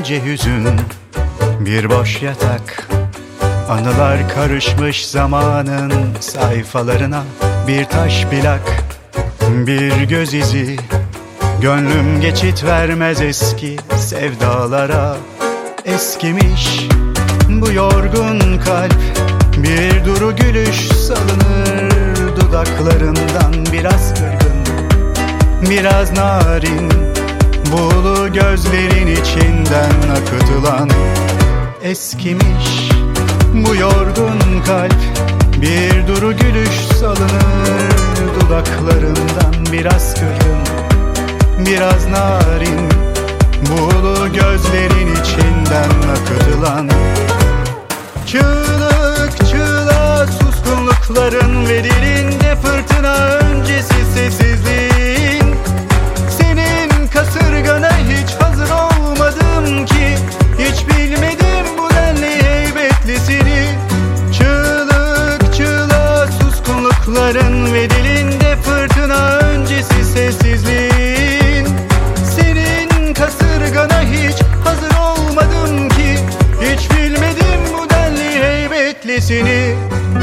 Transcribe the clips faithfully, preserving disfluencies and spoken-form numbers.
İnce hüzün, bir boş yatak, anılar karışmış zamanın sayfalarına. Bir taş plak, bir göz izi, gönlüm geçit vermez eski sevdalara. Eskimiş bu yorgun kalp, bir duru gülüş salınır dudaklarından. Biraz kırgın, biraz narin, buğulu gözlerin içinden akıtılan. Eskimiş bu yorgun kalp, bir duru gülüş salınır dudaklarından. Biraz kırgın, biraz narin, buğulu gözlerin içinden akıtılan. Çığlık çığlığa suskunlukların ve dilinde fırtına öncesi sessizliğin. Senin kasırgana hiç hazır olmadım ki, hiç bilmedim bu denli heybetlisini. Çığlık çığlığa suskunlukların ve dilinde fırtına öncesi sessizliğin. Senin kasırgana hiç hazır olmadım ki, hiç bilmedim bu denli heybetlisini.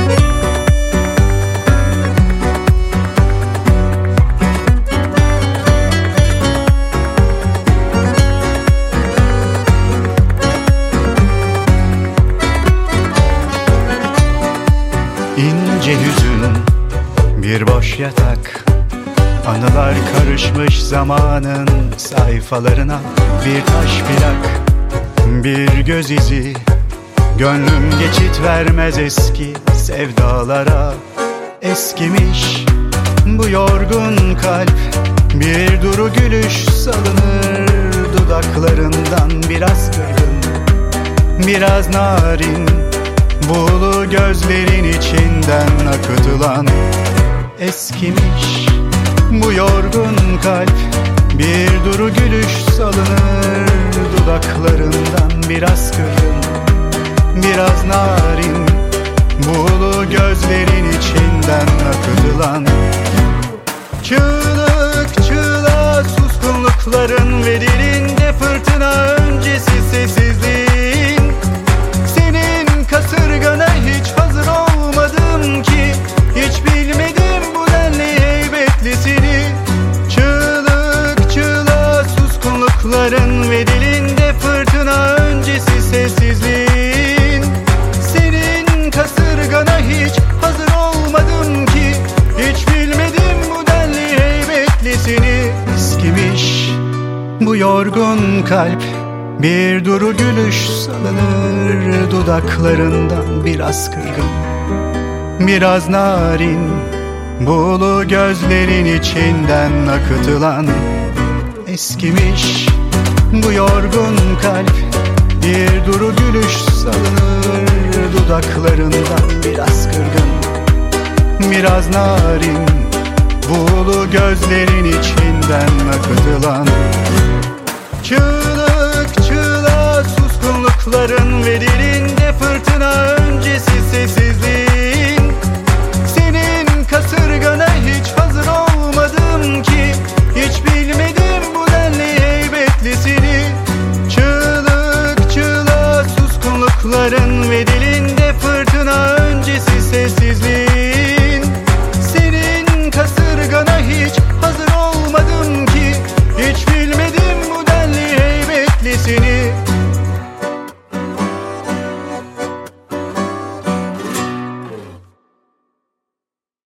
İnce hüzün, bir boş yatak, anılar karışmış zamanın sayfalarına. Bir taş plak, bir göz izi, gönlüm geçit vermez eski sevdalara. Eskimiş bu yorgun kalp, bir duru gülüş salınır dudaklarından. Biraz kırgın, biraz narin, buğulu gözlerin içinden akıtılan. Eskimiş bu yorgun kalp, bir duru gülüş salınır dudaklarından. Biraz kırgın, biraz narin, buğulu gözlerin içinden akıtılan. Çığlık çığlığa suskunlukların ve dilinde fırtına öncesi sessizliğin. Senin kasırgana hiç hazır olmadım ki, hiç bilmedim bu denli heybetlisini. Çığlık çığlığa suskunlukların ve dilinde fırtına öncesi sessizliğin. Senin kasırgana hiç hazır olmadım ki, hiç bilmedim bu denli heybetlisini. Eskimiş bu yorgun kalp, bir duru gülüş salınır dudaklarından. Biraz kırgın, biraz narin, buğulu gözlerin içinden akıtılan. Eskimiş bu yorgun kalp, bir duru gülüş salınır dudaklarından. Biraz kırgın, biraz narin, buğulu gözlerin içinden akıtılan. Çığlık çığlığa suskunlukların ve dilinde fırtına öncesi sessizliğin. Senin kasırgana hiç hazır olmadım ki, hiç bilmedim bu denli heybetlisini. Çığlık çığlığa suskunlukların